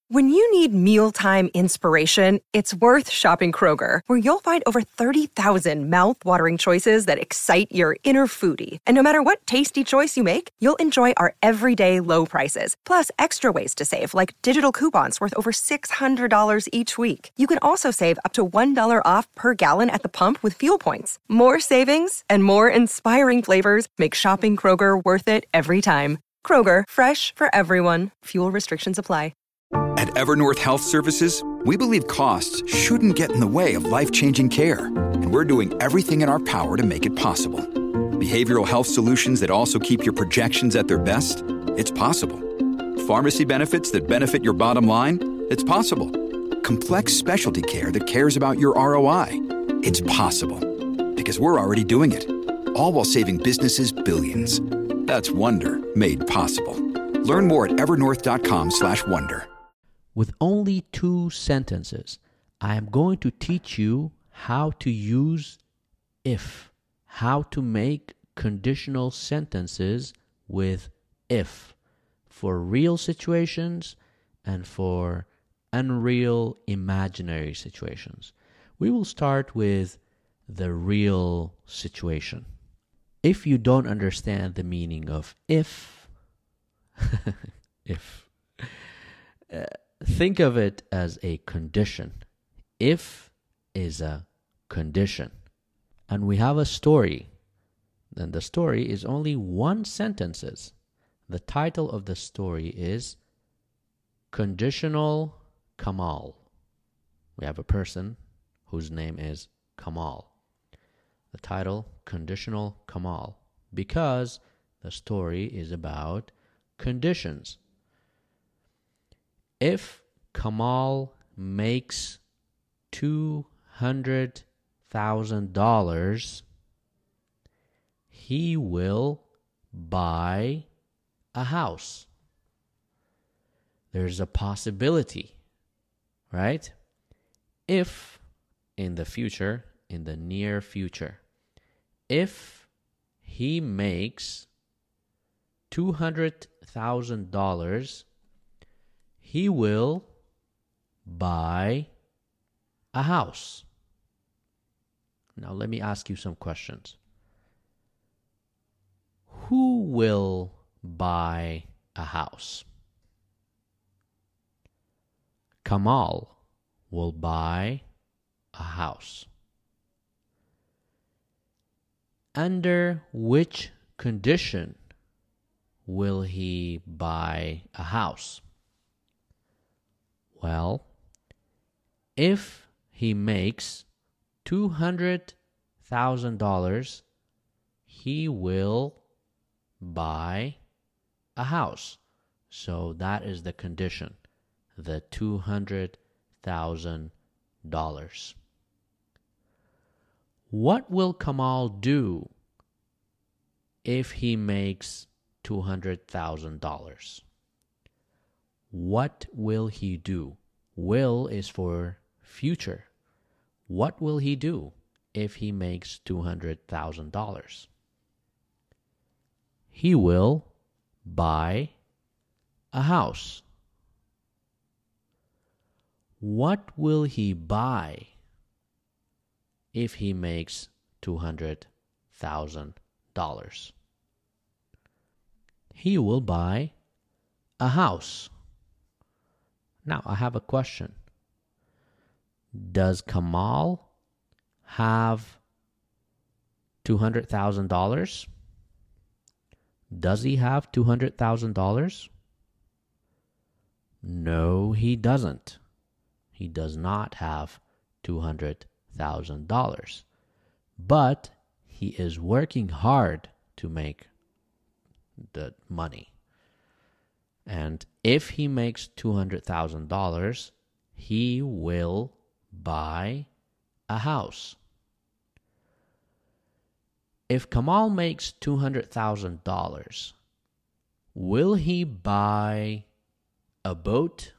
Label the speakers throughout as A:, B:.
A: When you need mealtime inspiration, it's worth shopping Kroger, where you'll find over 30,000 mouth-watering choices that excite your inner foodie. And no matter what tasty choice you make, you'll enjoy our everyday low prices, plus extra ways to save, like digital coupons worth over $600 each week. You can also save up to $1 off per gallon at the pump with fuel points. More savings and more inspiring flavors make shopping Kroger worth it every time. Kroger, fresh for everyone. Fuel restrictions apply.
B: At Evernorth Health Services, we believe costs shouldn't get in the way of life-changing care, and we're doing everything in our power to make it possible. Behavioral health solutions that also keep your projections at their best? It's possible. Pharmacy benefits that benefit your bottom line? It's possible. Complex specialty care that cares about your ROI? It's possible. Because we're already doing it. All while saving businesses billions. That's Wonder made possible. Learn more at evernorth.com/wonder.
C: With only 2 sentences, I am going to teach you how to use if, how to make conditional sentences with if, for real situations and for unreal imaginary situations. We will start with the real situation. If you don't understand the meaning of if, think of it as a condition. If is a condition. And we have a story. Then the story is only 1 sentence. The title of the story is Conditional Kamal. We have a person whose name is Kamal. The title, Conditional Kamal, because the story is about conditions. If Kamal makes $200,000, he will buy a house. There's a possibility, right? If in the future, in the near future, if he makes $200,000, he will buy a house. Now let me ask you some questions. Who will buy a house? Kamal will buy a house. Under which condition will he buy a house? Well, if he makes $200,000, he will buy a house. So that is the condition, the $200,000. What will Kamal do if he makes $200,000? What will he do? Will is for future. What will he do if he makes $200,000? He will buy a house. What will he buy if he makes $200,000? He will buy a house. Now, I have a question. Does Kamal have $200,000? Does he have $200,000? No, he doesn't. He does not have $200,000. But he is working hard to make the money. And if he makes $200,000, he will buy a house. If Kamal makes $200,000, will he buy a boat?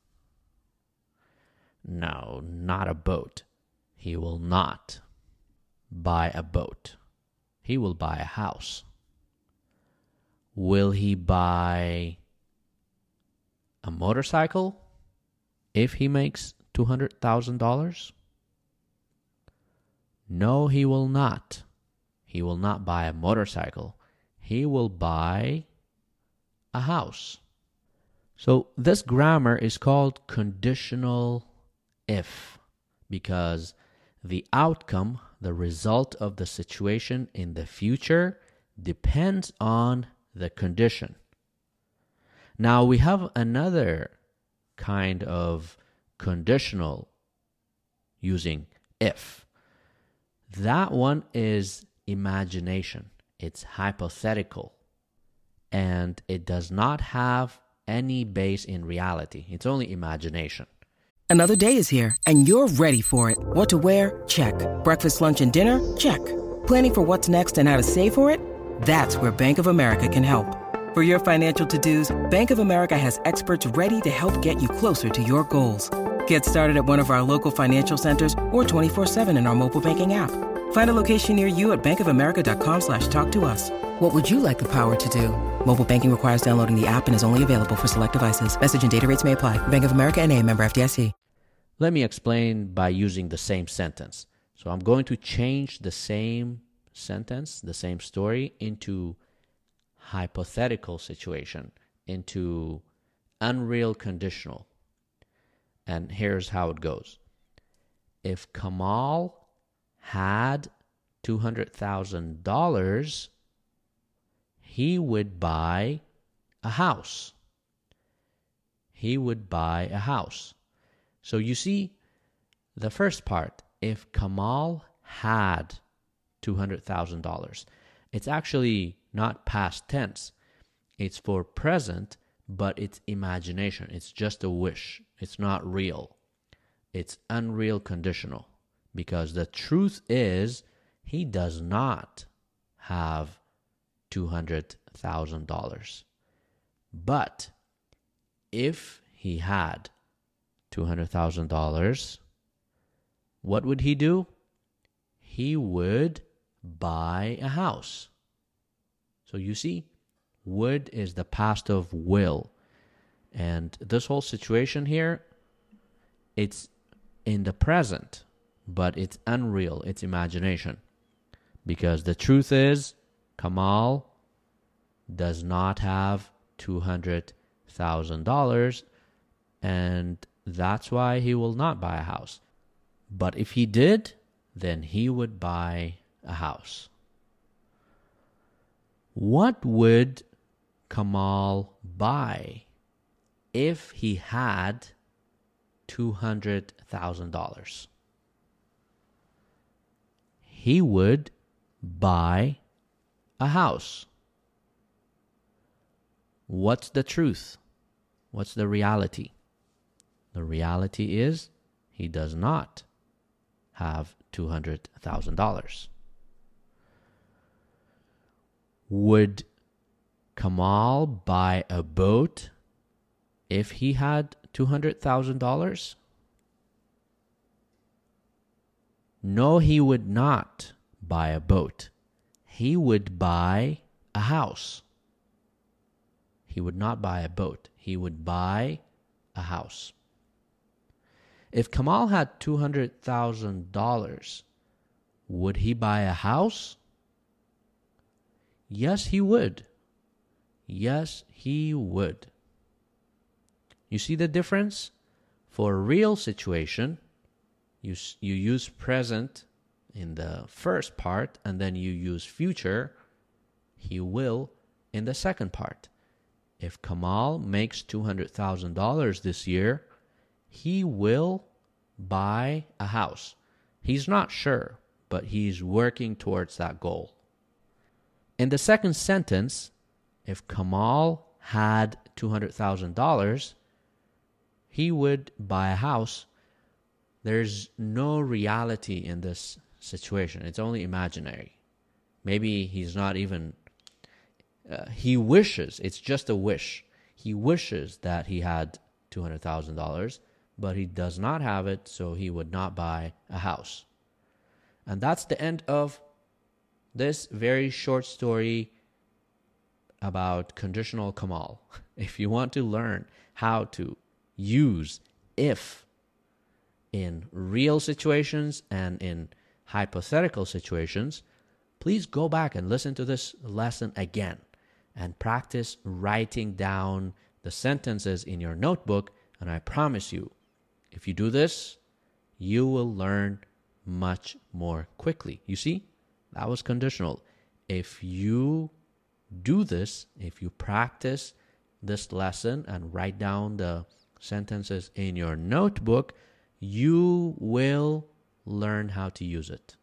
C: No, not a boat. He will not buy a boat. He will buy a house. Will he buy a motorcycle? if he makes $200,000? No, he will not. He will not buy a motorcycle. He will buy a house. So this grammar is called conditional if, because the outcome, the result of the situation in the future depends on the condition. Now we have another kind of conditional using if. That one is imagination. It's hypothetical. And it does not have any base in reality. It's only imagination.
D: Another day is here, and you're ready for it. What to wear? Check. Breakfast, lunch, and dinner? Check. Planning for what's next and how to save for it? That's where Bank of America can help. For your financial to-dos, Bank of America has experts ready to help get you closer to your goals. Get started at one of our local financial centers or 24/7 in our mobile banking app. Find a location near you at bankofamerica.com/talktous. What would you like the power to do? Mobile banking requires downloading the app and is only available for select devices. Message and data rates may apply. Bank of America N.A., member FDIC.
C: Let me explain by using the same sentence. So I'm going to change the same sentence, the same story, into hypothetical situation, into unreal conditional. And here's how it goes. If Kamal had $200,000, he would buy a house. He would buy a house. So you see, the first part, if Kamal had $200,000, it's actually not past tense. It's for present, but it's imagination. It's just a wish. It's not real. It's unreal conditional, because the truth is he does not have $200,000. But if he had $200,000, what would he do? He would buy a house. So you see, would is the past of will. And this whole situation here, it's in the present, but it's unreal, it's imagination. Because the truth is, Kamal does not have $200,000, and that's why he will not buy a house. But if he did, then he would buy a house. What would Kamal buy if he had $200,000? He would buy a house. What's the truth? What's the reality? The reality is he does not have $200,000. Would Kamal buy a boat if he had $200,000? No, he would not buy a boat. He would buy a house. He would not buy a boat. He would buy a house. If Kamal had $200,000, would he buy a house? Yes, he would. Yes, he would. You see the difference? For a real situation, you use present in the first part, and then you use future, he will, in the second part. If Kamal makes $200,000 this year, he will buy a house. He's not sure, but he's working towards that goal. In the second sentence, if Kamal had $200,000, he would buy a house. There's no reality in this situation. It's only imaginary. Maybe he's not even... he wishes, it's just a wish. He wishes that he had $200,000, but he does not have it, so he would not buy a house. And that's the end of this very short story about conditional Kamal. If you want to learn how to use if in real situations and in hypothetical situations, please go back and listen to this lesson again and practice writing down the sentences in your notebook. And I promise you, if you do this, you will learn much more quickly. You see, that was conditional. If you do this, if you practice this lesson and write down the sentences in your notebook, you will learn how to use it.